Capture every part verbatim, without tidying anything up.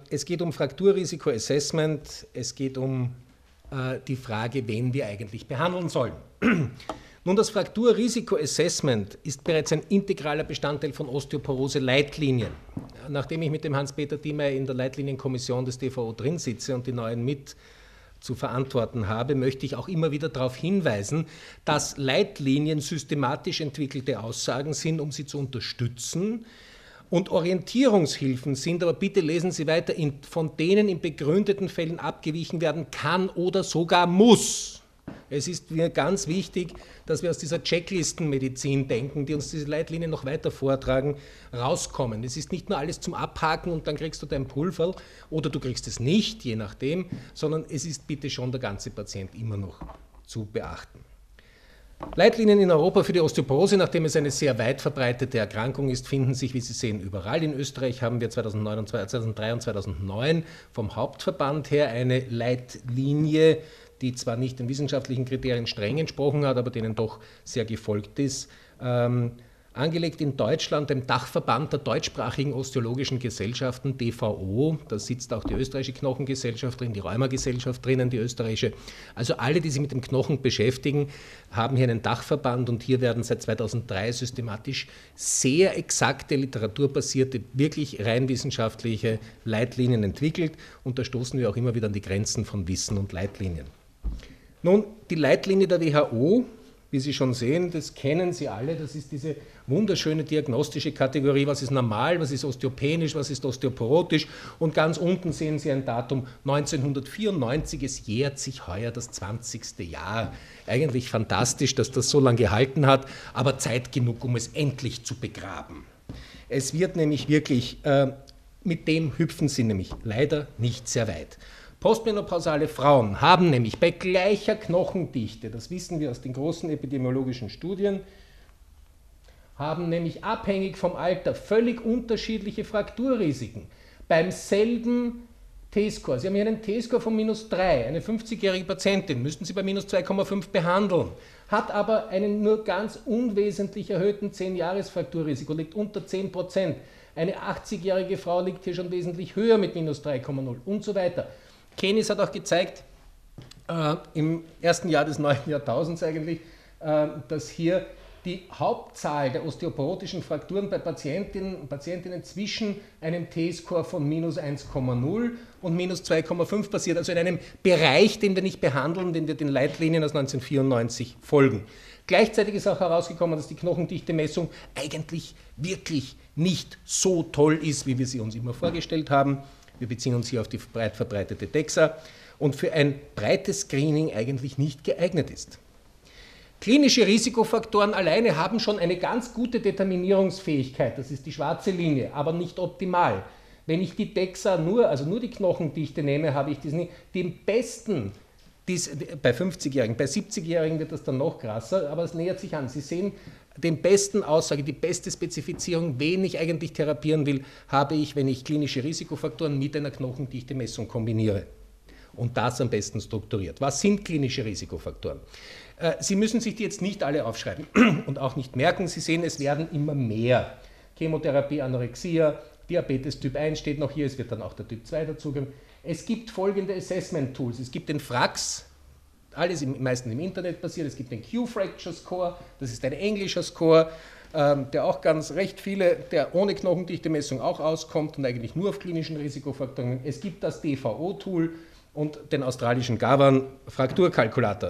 es geht um Frakturrisiko-Assessment, es geht um äh, die Frage, wen wir eigentlich behandeln sollen. Nun, das Frakturrisiko-Assessment ist bereits ein integraler Bestandteil von Osteoporose-Leitlinien. Nachdem ich mit dem Hans-Peter Thiemeyer in der Leitlinienkommission des D V O drin sitze und die neuen mit zu verantworten habe, möchte ich auch immer wieder darauf hinweisen, dass Leitlinien systematisch entwickelte Aussagen sind, um sie zu unterstützen, und Orientierungshilfen sind, aber bitte lesen Sie weiter, in, von denen in begründeten Fällen abgewichen werden kann oder sogar muss. Es ist mir ganz wichtig, dass wir aus dieser Checklistenmedizin denken, die uns diese Leitlinien noch weiter vortragen, rauskommen. Es ist nicht nur alles zum Abhaken und dann kriegst du dein Pulverl oder du kriegst es nicht, je nachdem, sondern es ist bitte schon der ganze Patient immer noch zu beachten. Leitlinien in Europa für die Osteoporose, nachdem es eine sehr weit verbreitete Erkrankung ist, finden sich, wie Sie sehen, überall. In Österreich haben wir zweitausendneun und zweitausenddrei und zweitausendneun vom Hauptverband her eine Leitlinie, die zwar nicht den wissenschaftlichen Kriterien streng entsprochen hat, aber denen doch sehr gefolgt ist, ähm, angelegt in Deutschland, dem Dachverband der deutschsprachigen osteologischen Gesellschaften, D V O, da sitzt auch die österreichische Knochengesellschaft drin, die Rheuma-Gesellschaft drinnen, die österreichische. Also alle, die sich mit dem Knochen beschäftigen, haben hier einen Dachverband und hier werden seit zweitausenddrei systematisch sehr exakte, literaturbasierte, wirklich rein wissenschaftliche Leitlinien entwickelt und da stoßen wir auch immer wieder an die Grenzen von Wissen und Leitlinien. Nun, die Leitlinie der W H O, wie Sie schon sehen, das kennen Sie alle, das ist diese wunderschöne diagnostische Kategorie, was ist normal, was ist osteopenisch, was ist osteoporotisch, und ganz unten sehen Sie ein Datum neunzehnhundertvierundneunzig, es jährt sich heuer das zwanzigste Jahr. Eigentlich fantastisch, dass das so lange gehalten hat, aber Zeit genug, um es endlich zu begraben. Es wird nämlich wirklich, äh, mit dem hüpfen Sie nämlich leider nicht sehr weit. Postmenopausale Frauen haben nämlich bei gleicher Knochendichte, das wissen wir aus den großen epidemiologischen Studien, haben nämlich abhängig vom Alter völlig unterschiedliche Frakturrisiken. Beim selben T-Score, Sie haben hier einen T-Score von minus drei, eine fünfzigjährige Patientin, müssten Sie bei minus zwei Komma fünf behandeln, hat aber einen nur ganz unwesentlich erhöhten zehn-Jahres-Frakturrisiko, liegt unter zehn Prozent. Eine achtzigjährige Frau liegt hier schon wesentlich höher mit minus drei Komma null und so weiter. Keynes hat auch gezeigt, äh, im ersten Jahr des neuen Jahrtausends eigentlich, äh, dass hier die Hauptzahl der osteoporotischen Frakturen bei Patientinnen und Patientinnen zwischen einem T-Score von minus eins Komma null und minus zwei Komma fünf passiert, also in einem Bereich, den wir nicht behandeln, den wir den Leitlinien aus neunzehnhundertvierundneunzig folgen. Gleichzeitig ist auch herausgekommen, dass die Knochendichte-Messung eigentlich wirklich nicht so toll ist, wie wir sie uns immer vorgestellt haben. Wir beziehen uns hier auf die breit verbreitete DEXA und für ein breites Screening eigentlich nicht geeignet ist. Klinische Risikofaktoren alleine haben schon eine ganz gute Determinierungsfähigkeit, das ist die schwarze Linie, aber nicht optimal. Wenn ich die DEXA nur, also nur die Knochendichte nehme, habe ich diesen, den besten, dies, bei fünfzigjährigen, bei siebzigjährigen wird das dann noch krasser, aber es nähert sich an. Sie sehen, den besten Aussage, die beste Spezifizierung, wen ich eigentlich therapieren will, habe ich, wenn ich klinische Risikofaktoren mit einer Knochendichte-Messung kombiniere. Und das am besten strukturiert. Was sind klinische Risikofaktoren? Sie müssen sich die jetzt nicht alle aufschreiben und auch nicht merken. Sie sehen, es werden immer mehr. Chemotherapie, Anorexia, Diabetes Typ eins steht noch hier, es wird dann auch der Typ zwei dazukommen. Es gibt folgende Assessment-Tools. Es gibt den FRAX, alles im meisten im Internet passiert. Es gibt den Q-Fracture-Score, das ist ein englischer Score, ähm, der auch ganz recht viele, der ohne Knochendichte-Messung auch auskommt und eigentlich nur auf klinischen Risikofaktoren. Es gibt das D V O-Tool und den australischen Gavan-Frakturkalkulator.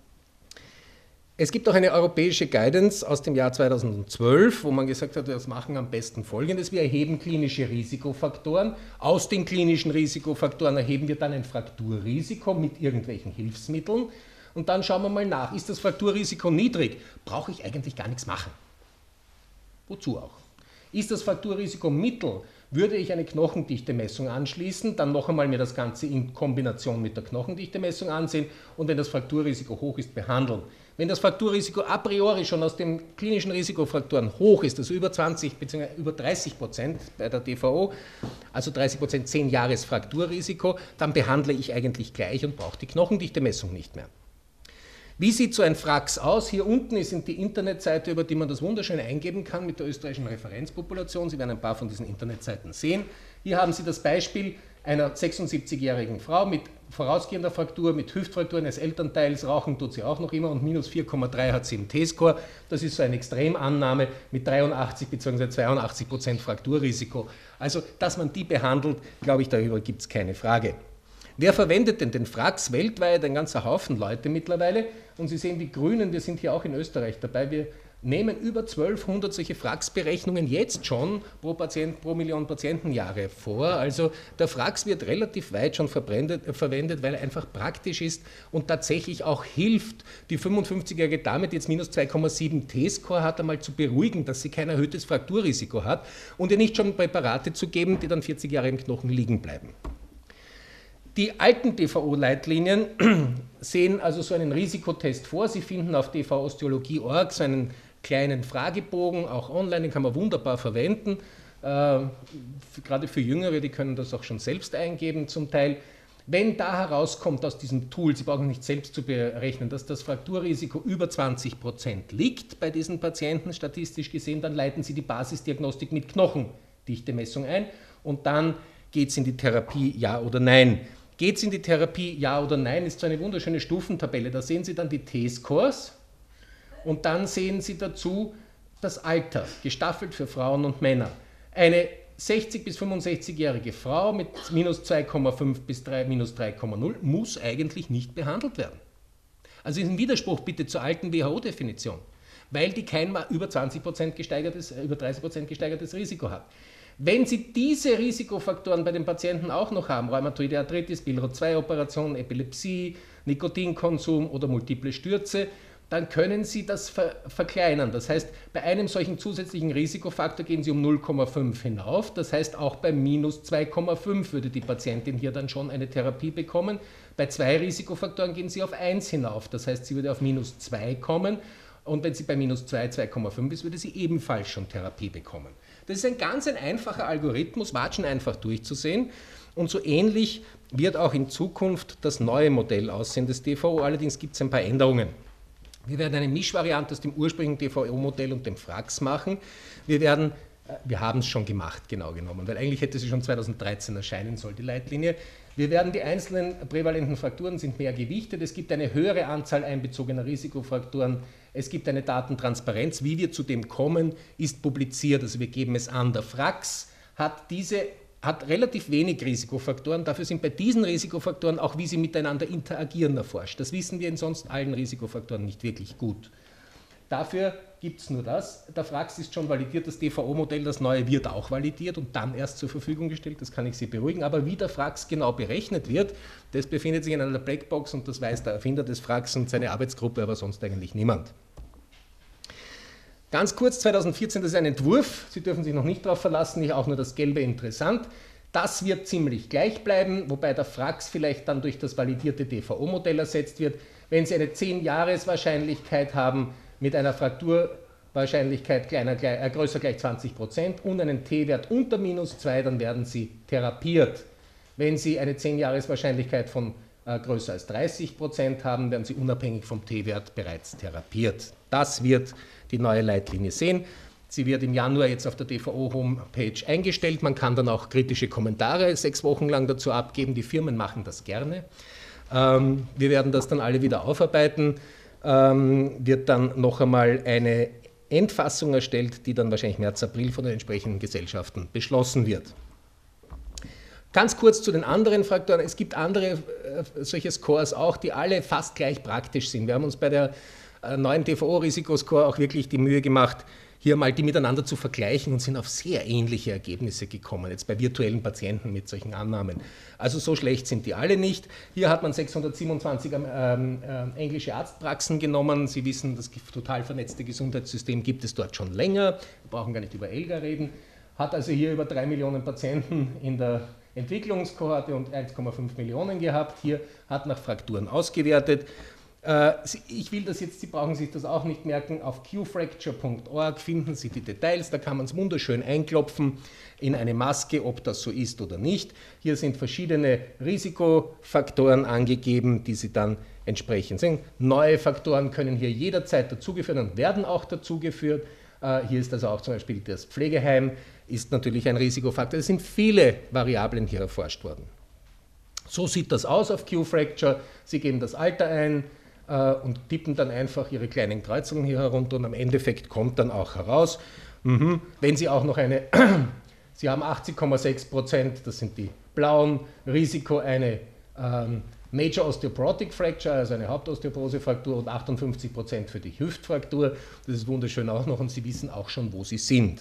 Es gibt auch eine europäische Guidance aus dem Jahr zweitausendzwölf, wo man gesagt hat, wir machen am besten Folgendes. Wir erheben klinische Risikofaktoren. Aus den klinischen Risikofaktoren erheben wir dann ein Frakturrisiko mit irgendwelchen Hilfsmitteln. Und dann schauen wir mal nach, ist das Frakturrisiko niedrig? Brauche ich eigentlich gar nichts machen. Wozu auch? Ist das Frakturrisiko mittel? Würde ich eine Knochendichte-Messung anschließen, dann noch einmal mir das Ganze in Kombination mit der Knochendichte-Messung ansehen und wenn das Frakturrisiko hoch ist, behandeln. Wenn das Frakturrisiko a priori schon aus den klinischen Risikofaktoren hoch ist, also über zwanzig bzw. über dreißig Prozent bei der D V O, also dreißig Prozent zehn Jahres Frakturrisiko, dann behandle ich eigentlich gleich und brauche die Knochendichte-Messung nicht mehr. Wie sieht so ein FRAX aus? Hier unten ist die Internetseite, über die man das wunderschön eingeben kann mit der österreichischen Referenzpopulation. Sie werden ein paar von diesen Internetseiten sehen. Hier haben Sie das Beispiel einer sechsundsiebzigjährigen Frau mit vorausgehender Fraktur, mit Hüftfraktur eines Elternteils, rauchen tut sie auch noch immer und minus vier Komma drei hat sie im T-Score. Das ist so eine Extremannahme mit dreiundachtzig bzw. zweiundachtzig Prozent Frakturrisiko. Also, dass man die behandelt, glaube ich, darüber gibt es keine Frage. Wer verwendet denn den Frax weltweit? Ein ganzer Haufen Leute mittlerweile. Und Sie sehen, die Grünen, wir sind hier auch in Österreich dabei, wir nehmen über zwölfhundert solche Frax-Berechnungen jetzt schon pro, Patient, pro Million Patientenjahre vor. Also der Frax wird relativ weit schon verwendet, weil er einfach praktisch ist und tatsächlich auch hilft, die fünfundfünfzigjährige Dame, die jetzt minus zwei Komma sieben T-Score hat, einmal zu beruhigen, dass sie kein erhöhtes Frakturrisiko hat und ihr nicht schon Präparate zu geben, die dann vierzig Jahre im Knochen liegen bleiben. Die alten D V O-Leitlinien sehen also so einen Risikotest vor. Sie finden auf d v osteologie punkt org so einen kleinen Fragebogen, auch online, den kann man wunderbar verwenden. Äh, gerade für Jüngere, die können das auch schon selbst eingeben zum Teil. Wenn da herauskommt aus diesem Tool, Sie brauchen nicht selbst zu berechnen, dass das Frakturrisiko über zwanzig Prozent liegt bei diesen Patienten, statistisch gesehen, dann leiten Sie die Basisdiagnostik mit Knochendichtemessung ein und dann geht es in die Therapie, ja oder nein. Geht es in die Therapie, ja oder nein, ist so eine wunderschöne Stufentabelle. Da sehen Sie dann die T-Scores und dann sehen Sie dazu das Alter, gestaffelt für Frauen und Männer. Eine sechzig- bis fünfundsechzigjährige Frau mit minus zwei Komma fünf bis minus drei Komma null muss eigentlich nicht behandelt werden. Also ist ein Widerspruch bitte zur alten W H O-Definition, weil die kein über zwanzig Prozent gesteigertes, über dreißig Prozent gesteigertes Risiko hat. Wenn Sie diese Risikofaktoren bei den Patienten auch noch haben, Rheumatoide Arthritis, Bilirubin zwei Operationen, Epilepsie, Nikotinkonsum oder multiple Stürze, dann können Sie das ver verkleinern. Das heißt, bei einem solchen zusätzlichen Risikofaktor gehen Sie um null Komma fünf hinauf. Das heißt, auch bei minus zwei Komma fünf würde die Patientin hier dann schon eine Therapie bekommen. Bei zwei Risikofaktoren gehen Sie auf eins hinauf. Das heißt, sie würde auf minus zwei kommen. Und wenn sie bei minus zwei, zwei Komma fünf ist, würde sie ebenfalls schon Therapie bekommen. Das ist ein ganz ein einfacher Algorithmus, watschen einfach durchzusehen. Und so ähnlich wird auch in Zukunft das neue Modell aussehen des D V O. Allerdings gibt es ein paar Änderungen. Wir werden eine Mischvariante aus dem ursprünglichen D V O-Modell und dem Frax machen. Wir werden, wir haben es schon gemacht, genau genommen, weil eigentlich hätte sie schon zweitausenddreizehn erscheinen sollen, die Leitlinie. Wir werden die einzelnen prävalenten Frakturen sind mehr gewichtet. Es gibt eine höhere Anzahl einbezogener Risikofrakturen. Es gibt eine Datentransparenz. Wie wir zu dem kommen, ist publiziert. Also wir geben es an. Der Frax hat diese hat relativ wenig Risikofaktoren. Dafür sind bei diesen Risikofaktoren auch, wie sie miteinander interagieren, erforscht. Das wissen wir in sonst allen Risikofaktoren nicht wirklich gut. Dafür gibt es nur das. Der Frax ist schon validiert, das D V O-Modell, das neue wird auch validiert und dann erst zur Verfügung gestellt, das kann ich Sie beruhigen. Aber wie der Frax genau berechnet wird, das befindet sich in einer Blackbox und das weiß der Erfinder des Frax und seine Arbeitsgruppe, aber sonst eigentlich niemand. Ganz kurz, zweitausendvierzehn, das ist ein Entwurf, Sie dürfen sich noch nicht darauf verlassen, nicht auch nur das Gelbe interessant. Das wird ziemlich gleich bleiben, wobei der Frax vielleicht dann durch das validierte D V O-Modell ersetzt wird. Wenn Sie eine zehn-Jahres-Wahrscheinlichkeit haben, mit einer Frakturwahrscheinlichkeit kleiner, äh, größer gleich zwanzig Prozent und einen T-Wert unter minus zwei, dann werden Sie therapiert. Wenn Sie eine zehn-Jahres-Wahrscheinlichkeit von äh, größer als dreißig Prozent haben, werden Sie unabhängig vom T-Wert bereits therapiert. Das wird die neue Leitlinie sehen. Sie wird im Januar jetzt auf der D V O-Homepage eingestellt. Man kann dann auch kritische Kommentare sechs Wochen lang dazu abgeben. Die Firmen machen das gerne. Ähm, wir werden das dann alle wieder aufarbeiten. Ähm, wird dann noch einmal eine Endfassung erstellt, die dann wahrscheinlich März, April von den entsprechenden Gesellschaften beschlossen wird. Ganz kurz zu den anderen Fraktoren. Es gibt andere äh, solche Scores auch, die alle fast gleich praktisch sind. Wir haben uns bei der äh, neuen D V O-Risikoscore auch wirklich die Mühe gemacht, hier mal die miteinander zu vergleichen und sind auf sehr ähnliche Ergebnisse gekommen, jetzt bei virtuellen Patienten mit solchen Annahmen. Also so schlecht sind die alle nicht. Hier hat man sechshundertsiebenundzwanzig ähm, äh, englische Arztpraxen genommen. Sie wissen, das total vernetzte Gesundheitssystem gibt es dort schon länger. Wir brauchen gar nicht über ELGA reden. Hat also hier über drei Millionen Patienten in der Entwicklungskohorte und eins Komma fünf Millionen gehabt. Hier hat nach Frakturen ausgewertet. Ich will das jetzt, Sie brauchen sich das auch nicht merken, auf q fracture punkt org finden Sie die Details, da kann man es wunderschön einklopfen in eine Maske, ob das so ist oder nicht. Hier sind verschiedene Risikofaktoren angegeben, die Sie dann entsprechend sehen. Neue Faktoren können hier jederzeit dazugeführt und werden auch dazugeführt. Hier ist also auch zum Beispiel das Pflegeheim ist natürlich ein Risikofaktor. Es sind viele Variablen hier erforscht worden. So sieht das aus auf Q-Fracture. Sie geben das Alter ein äh, und tippen dann einfach Ihre kleinen Kreuzungen hier herunter und am Endeffekt kommt dann auch heraus, mhm, wenn Sie auch noch eine, Sie haben achtzig Komma sechs Prozent, das sind die blauen, Risiko eine ähm, Major Osteoporotic Fracture, also eine Hauptosteoporosefraktur und achtundfünfzig Prozent für die Hüftfraktur. Das ist wunderschön auch noch und Sie wissen auch schon, wo Sie sind.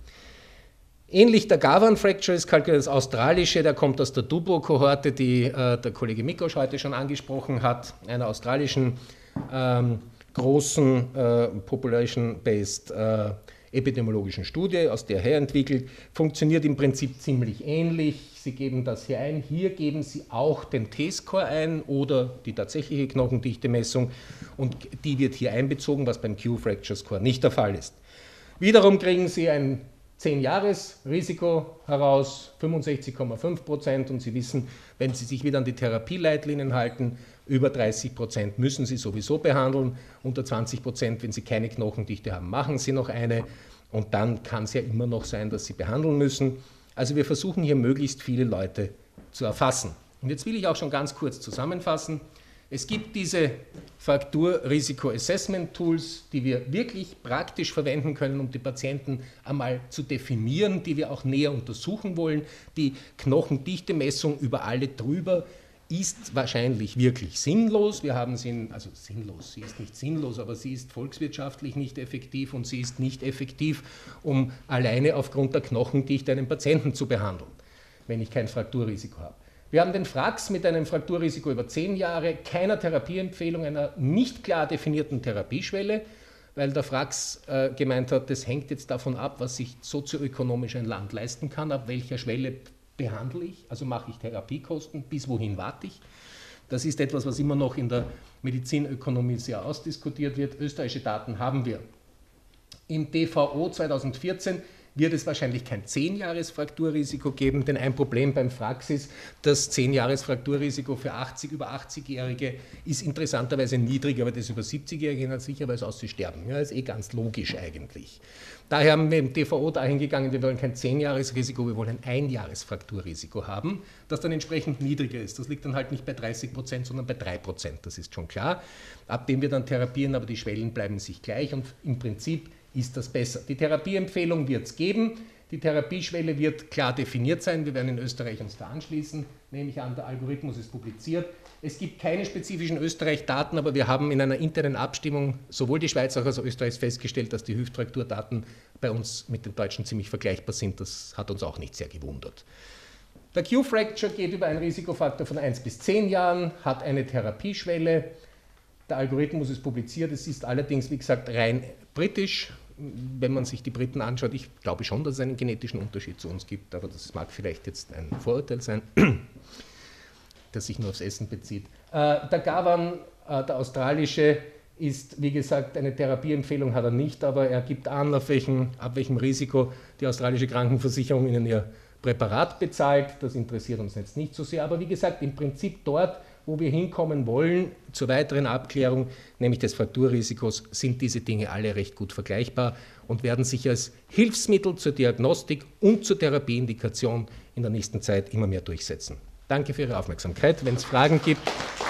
Ähnlich der Gavan Fracture ist kalkuliert das australische, der kommt aus der Dubro-Kohorte, die äh, der Kollege Mikos heute schon angesprochen hat, einer australischen ähm, großen äh, Population-Based äh, epidemiologischen Studie, aus der her entwickelt, funktioniert im Prinzip ziemlich ähnlich. Sie geben das hier ein, hier geben Sie auch den T-Score ein oder die tatsächliche Knochendichte-Messung und die wird hier einbezogen, was beim Q-Fracture-Score nicht der Fall ist. Wiederum kriegen Sie ein zehn-Jahres-Risiko heraus, fünfundsechzig Komma fünf Prozent und Sie wissen, wenn Sie sich wieder an die Therapieleitlinien halten, über dreißig Prozent müssen Sie sowieso behandeln, unter zwanzig Prozent, wenn Sie keine Knochendichte haben, machen Sie noch eine und dann kann es ja immer noch sein, dass Sie behandeln müssen. Also wir versuchen hier möglichst viele Leute zu erfassen. Und jetzt will ich auch schon ganz kurz zusammenfassen. Es gibt diese Fraktur-Risiko-Assessment-Tools, die wir wirklich praktisch verwenden können, um die Patienten einmal zu definieren, die wir auch näher untersuchen wollen. Die Knochendichte-Messung über alle drüber ist wahrscheinlich wirklich sinnlos. Wir haben sie, in, also sinnlos, sie ist nicht sinnlos, aber sie ist volkswirtschaftlich nicht effektiv und sie ist nicht effektiv, um alleine aufgrund der Knochendichte einen Patienten zu behandeln, wenn ich kein Frakturrisiko habe. Wir haben den Frax mit einem Frakturrisiko über zehn Jahre, keiner Therapieempfehlung, einer nicht klar definierten Therapieschwelle, weil der Frax äh, gemeint hat, das hängt jetzt davon ab, was sich sozioökonomisch ein Land leisten kann, ab welcher Schwelle behandle ich, also mache ich Therapiekosten, bis wohin warte ich. Das ist etwas, was immer noch in der Medizinökonomie sehr ausdiskutiert wird. Österreichische Daten haben wir. Im D V O zweitausendvierzehn wird es wahrscheinlich kein zehn-Jahres-Frakturrisiko geben, denn ein Problem beim Frax ist, das zehn-Jahres-Frakturrisiko für achtzig, über achtzig-Jährige ist interessanterweise niedriger, aber das über siebzig-Jährige hat sicherweise auszusterben. Ja, ist eh ganz logisch eigentlich. Daher haben wir im D V O dahin gegangen, wir wollen kein zehn-Jahres-Risiko, wir wollen ein Ein-Jahres-Frakturrisiko haben, das dann entsprechend niedriger ist. Das liegt dann halt nicht bei dreißig Prozent, sondern bei drei Prozent, das ist schon klar. Ab dem wir dann therapieren, aber die Schwellen bleiben sich gleich und im Prinzip ist das besser. Die Therapieempfehlung wird es geben, die Therapieschwelle wird klar definiert sein, wir werden in Österreich uns da anschließen, nehme ich an, der Algorithmus ist publiziert. Es gibt keine spezifischen Österreich-Daten, aber wir haben in einer internen Abstimmung sowohl die Schweiz als auch Österreich festgestellt, dass die Hüftfrakturdaten bei uns mit den Deutschen ziemlich vergleichbar sind. Das hat uns auch nicht sehr gewundert. Der Q-Fracture geht über einen Risikofaktor von eins bis zehn Jahren, hat eine Therapieschwelle. Der Algorithmus ist publiziert, es ist allerdings, wie gesagt, rein britisch. Wenn man sich die Briten anschaut, ich glaube schon, dass es einen genetischen Unterschied zu uns gibt, aber das mag vielleicht jetzt ein Vorurteil sein, das sich nur aufs Essen bezieht. Äh, der Gavan, äh, der australische, ist, wie gesagt, eine Therapieempfehlung hat er nicht, aber er gibt an, auf welchem, ab welchem Risiko die australische Krankenversicherung Ihnen ihr Präparat bezahlt. Das interessiert uns jetzt nicht so sehr, aber wie gesagt, im Prinzip dort, wo wir hinkommen wollen, zur weiteren Abklärung, nämlich des Frakturrisikos, sind diese Dinge alle recht gut vergleichbar und werden sich als Hilfsmittel zur Diagnostik und zur Therapieindikation in der nächsten Zeit immer mehr durchsetzen. Danke für Ihre Aufmerksamkeit. Wenn es Fragen gibt,